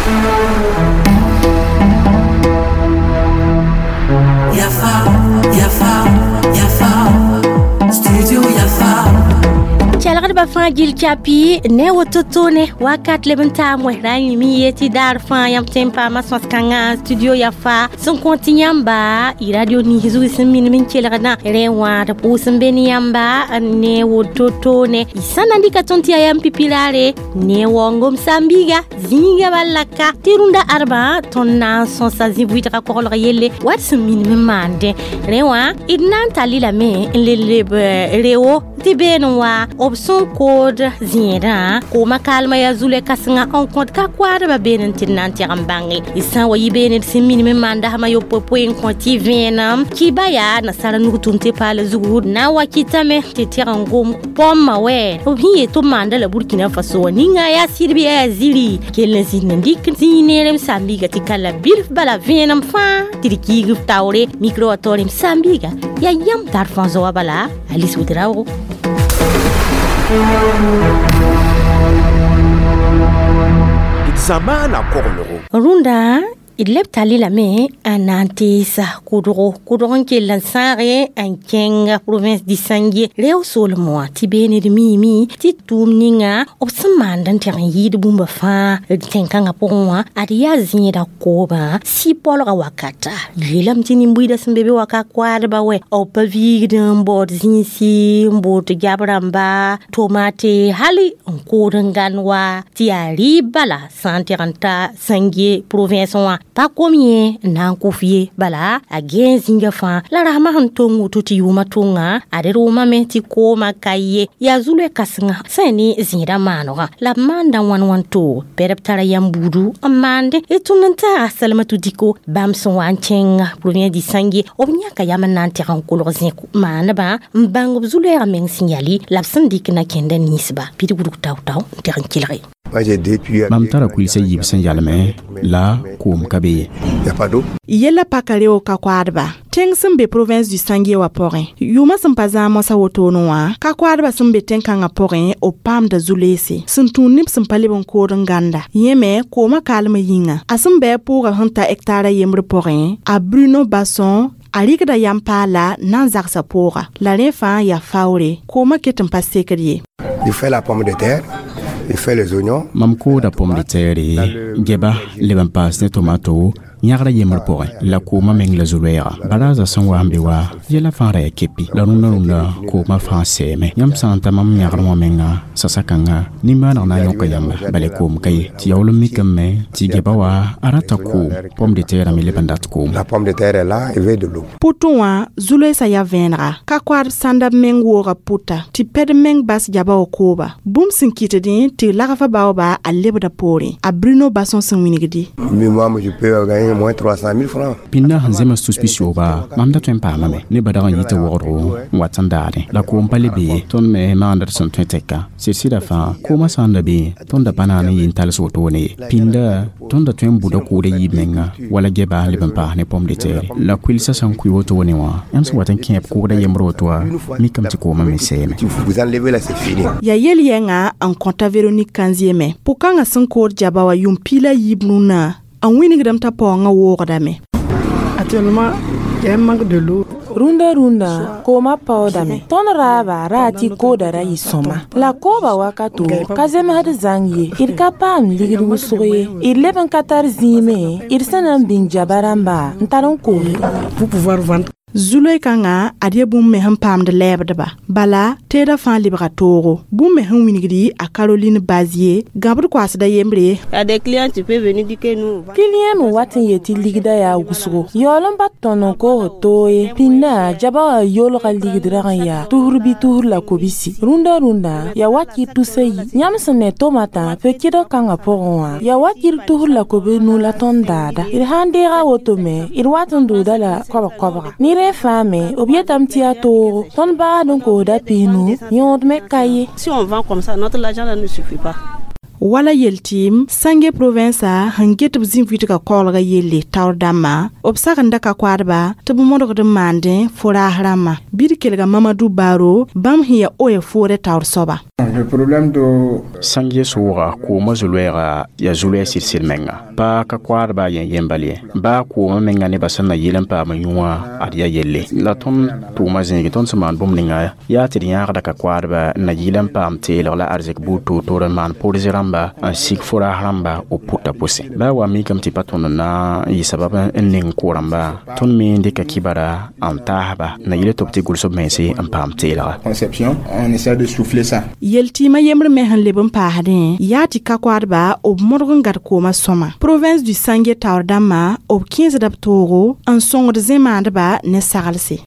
Studio Yafa. Chalgar ba fa gil chapi ne wototone wakat lebanta mo rani mi yeti dar fa yam tempa maswas kanga studio Yafa son kontinyamba i radio ni hizu simin min chelgana rewa da pusin beni yamba ne wototone isana ndika tonti ayam pipilare ne wongom sambiga zinga balaka tirunda arba tonna son sazi buita ko yelle wat simin min mande rewa idnan talila me lele rewo tibenwa option code zira ko makalma ya zule kasinga on compte ka kwara ba benen tinanti ambangi isa wa yibenen simini me manda hama yo popo en konti venam kibaya na sala nukutunte pale zugu na wakitame tetira ngom pomma we obiye to manda la Burkina Faso ninga ya sirbi ya zili kelen zindik zinere sambiga tikala bilf bala venam fa tiriki guftaure micro atore sambiga ya yam tarfanzo wabala Alice Udrao Zamana korloro. Runda ilep tali la me anantisa kudro ke lansare en kenga province di Sangie leo solmo tibeni de mimi ti tumninga obsamandan ter yid bumba fa tenkanga ponwa adia zinda koba si polga wakata yelam tini mbuida sembebe wakakwada bawe opavigdem bod zinsi mbot jabramba tomate hali nkodanganwa ti ali bala santeranta Sangie province wa pa komie na nkufie bala agen zinga fa la rahma hantongu tuti yuma tunga adero mame ti koma kaye ya zule kasinga seni zinda manoga la manda wanwanto pereptara yambudu amande etunanta salamatu diko bamson wanchenga province di Sangie obnyaka yamanante rankolo zinku manaba mbango zule ameng signali lapsan dikna kenda nisba pidi gudu taw terankilre Mamtara kulisa yibsan yalme la kum kabe. Y a pas d'eau. Yela pakaleo kakwadba. Tengsim be province du Sangie wa porin. Yuma sampaza mosa wotono wa. Kakwadba simbe tenkanga porin o pam da zulese. Sintunip simpalibon koden ganda. Yeme koma kalme yinga. Asimbe pour hanta hektare yemre porin. A Bruno Basson alikda yampala nan zaksa pora. La refa ya faure. Koma ketem pasekriye. Il fait la pomme de terre. Il fait les oignons. Mamko da pomme de terre, geba, leban pas ne tomato, nyagara yemr porin, la kuma meng la zulera. Baraza sangwa ambiwa, yela fara kepi, la runda kuma français me. Yam santa mam nyagara menga, sasakanga, nimba na yoka yamba, bale kum kay, ti yawlo mikame, ti geba wa, arata ku, pomme de terre me lebandat kum. La pomme de terre est là, il veut de l'eau. Putunwa, zule sa ya venra, kakwar sanda meng wora puta, ti ped meng bas jaba okoba. Boom sinkite din, ti lagafa baoba a lebda pori, a Bruno Basson sinwinigdi. Mais moi, je peux gagner moins 300 000 francs. Pinda hanzema suspicieux ba, mamda tempa mame, ne badara yite woro, watandare, la kumpale be, ton me ma Anderson teka, sida fa, kuma sanda be, ton da banana yintal sotone, pinda, ton da tem buda kude yibmenga, wala geba lebampa ne pomme de terre, la kwilsa san kuyoto ne wa, yamsa watan kemp kuda yemro toa, mi kam ti kuma me seme. Vous enlevez là, c'est fini. Ya yeli yenga en compta Véronique Kanzieme, pokang a sankor jabawa yumpila yibnuna, en winigdam ta ponga wordame. Actuellement, il y a un manque de l'eau. Runda koma paudame ton raba rati kodara isoma la koba wakato kazem had zangie ir kapam ligir musoye ir leben katar zime ir sanam bin jabaramba ntaron ko pour pouvoir vendre. Zuloi kanga adia bum me hampam de lebdeba bala teda fan libratoro bum me han winigdi a Caroline Bazier gabr kwasda yembre. À des clients tu peux venir dire que nous client watin yeti ligida ya gusgo yolon battono ko toye pinna jaba yolo gal ligidra ya tuhurbi tuhur la kobisi runda ya waki tusei nyamsene tomata pekido kanga poronwa ya waki tuhur la kobenu la tondada ir handira wotome ir watondo dala koba Nire femme, obietam tiato, ton ba donc au dapino, yond me caillé. Si on vend comme ça, notre argent ne suffit pas. wala yeltim sange province hanget bzin vitka kolga yelle tawdama obsakanda ka kwadba tubu modog de mande fora harama birkelga Mamadou Baro bam hiya oya fore tawr soba. Le problème de sangue soura ko mazulwera ya zulwe silmenga ba ka kwadba yembali ba ko menga ne basana yelan pa manyuwa adiya yelle la ton to mazin ton saman bomninga ya tinya da ka kwadba na yelan pa amte la arzek buto to man polizeramba an sik fora haramba o puta pose ba wa mi kam ti paton na yi sababa nin koramba ton mi ndika kibara antahaba na yele topti gulso mense am pamte la conception on essaie de souffler ça. Yeltima yemre me han lebon pahade yati ka kwadba ob morgon gar koma soma province du Sangue Tawdama ob 15 daptoro en song de zemandba ne sagalse.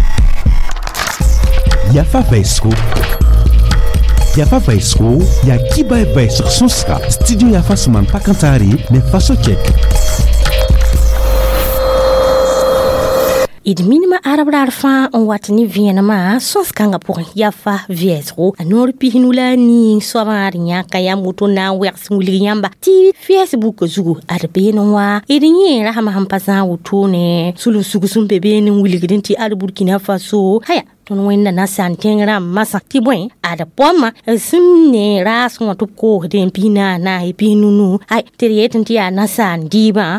Yafa Vesco Yafa Vesco ya kiba Vesco sonska studio Yafa suman pakantari ne faso check. Idminima arabrar fa on watni vienama sonskanga pour Yafa Vesco anor pihinula ni soamari nyaka ya moto na wers muligamba ti Facebook zugu arbe no wa idinye rahama hampasa utune sulu sugu sumbebe ni muligidin ti Burkina Faso haya ton wenda na santengra masa ti bwen ada poma simne ras ngo to ko den pina na epinunu ai terieten ti ana sandiba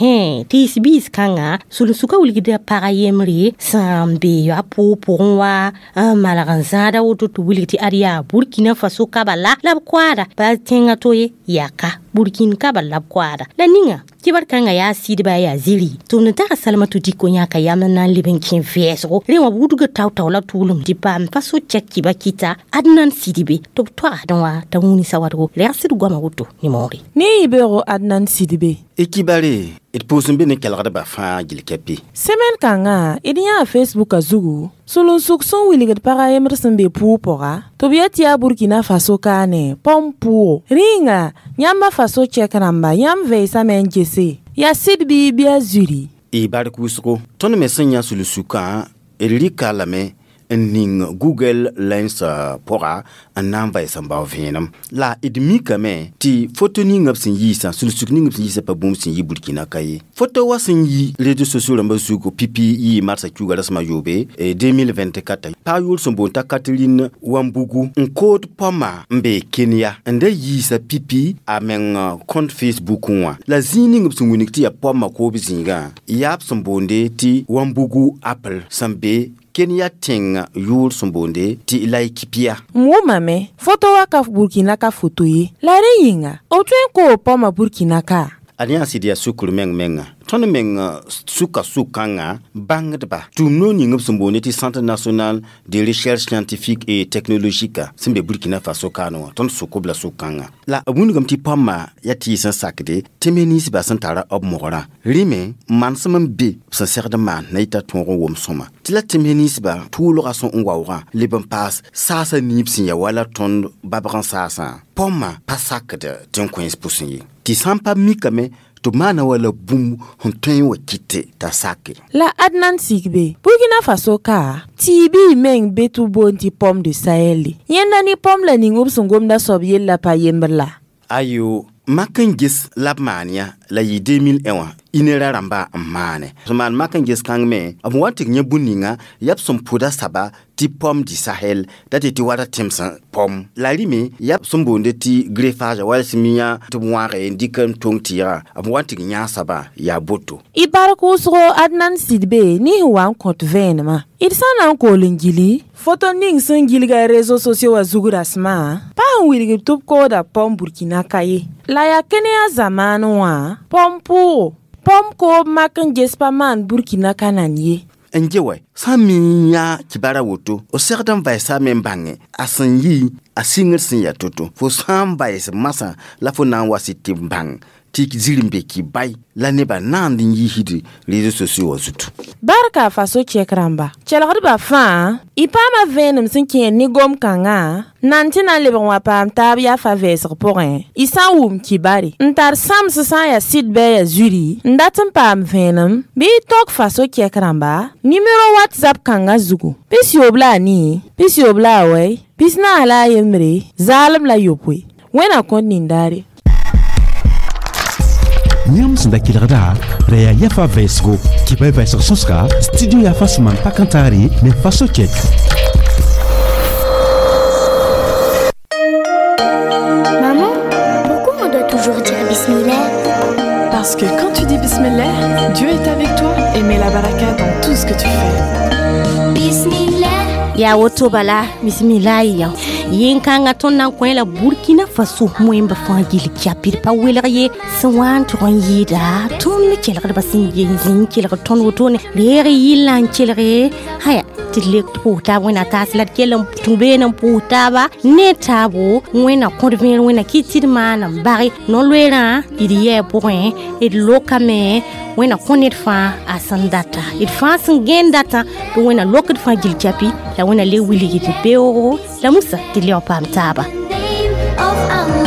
ti sibis kanga sulu suka uligida parayemri sambe ya poponwa malaganzada woto to uligiti aria Burkina Faso kabala lab kwada ba tenga toye yaka Burkina kabala kwada la ninga kibar kanga ya sidba ya ziri to na ta salmatu diko nyaka yamna libin kin Vesco rewa buduga tawtaw la tulum di pam faso cheki bakita Adnan Sidibe to twa danwa tawuni sawargo lersi du goma wuto ni mori ni ibero Adnan Sidibe ekibare it posumbe ne kelgada ba fa gilkepi semen kanga idiya Facebook azugu solon sukson wiligad para emerson be pupora to biatia Burkina Faso kane pompu ringa nyamba faso chekramba yam veisa menjese ya sidbi bia zuri e bar kusko ton mesenya sulusuka elika lame ning Google Lens pora anamba isamba venam la idmika me ti photo ning up sin yisa sulusuk ning up sin yisa pa bom sin yi Burkina kaye photo wasin yi réseaux sociaux lamba suko pipi yi marsa kuga rasma yobe 2024 pa yul sombo ta Catherine Wambugu nkod pama mbe Kenya ande yisa pipi amen compte Facebook wa la zining up sin wunikti ya pama ko bizinga yap sombonde ti Wambugu Apple sambe Kenya tenga yul sombonde ti laikipia mame foto waka Burkina ka foto yi la reyinga o twen ko poma Burkina ka Alliance dia sukul menga ton suka sukanga bangdba tumno ni ngop sombone ti Centre national de recherche scientifique et technologique simbe Burkina Faso kano ton sukobla sukanga la abun gam ti pama yati san sakde temeni si basantara ob mogora rime mansam be sa serda man naita tongo wom soma ti la temeni si ba tulo rason ngwaura liban pass sasa nipsin ya wala ton babran sasa poma pasakde ton coins pusinyi ti sampa mikame to mana wala bum honten wakite tasake la Adnan Sigbe Burkina Faso ka tibi meng betu bonti pomme de Sahel yenda ni pomme la ningop sungom da sobiel la payemberla ayo makangis labmania la yi 2001 inera ramba mane man makangis kangme amwatik nyabuninga yap som puda saba ti pomme du Sahel dati ti wada timsa pomme la limi yap sombonde ti greffage wal simia to moire indikan tongtira amwatik nya saba ya boto ibarako sro Adnan Sidbe ni wan compte venema irsana ko lingili photo ning singili ga réseaux sociaux wa zugurasma pa wili top ko da pomme Burkina kaye la ya kene ya zamanu wa pompo pom ko makan jespa man Burkina kananye enjewe samiya kibara woto o certain vaisa membange asanyi asingir sin ya toto fo sam vaisa masa la fo nan wasiti bang tik zilimbe ki bay la neba nan din yihidi réseaux sociaux wazutu barka faso chekramba chelagad ba fa ipama venem sinki ni gom kanga nantina lebon wa pam tab ya fa vesr porin isa wum kibari ntar sam sa ya sidbe ya zuri ndatum pam venem bi tok faso chekramba numero WhatsApp kanga zugu pisi obla we pisna ala yemre zalim la yopwe wẽna kõt nindare Yãmb sẽn da kelgda ra yaa yafa vɛɛsgo kɩba vɛɛsg sõsga studio yafa sẽn maan pakẽntaare ne faso kɛk Maman, pourquoi on doit toujours dire Bismillah? Parce que quand tu dis Bismillah, Dieu est avec toi et met la baraka dans tout ce que tu fais. Bismillah. Ya woto bala bismillah ya yin kanga ton nan ko la Burkina Faso moyemba fangil kiapir pa welye swan ton yida ton kelre basin yin kelre ton woto ne re yilan kelre haya tilek puta wena taslat kelam tumbe nan puta ba ne tabo wena konven wena kitir manam bari non lera idiye point et lokame wena konet fa asandata it fa singen data to wena lokat fa gil kiapi la wena le wili giti beoro la musa tilio pam taba Of Allah.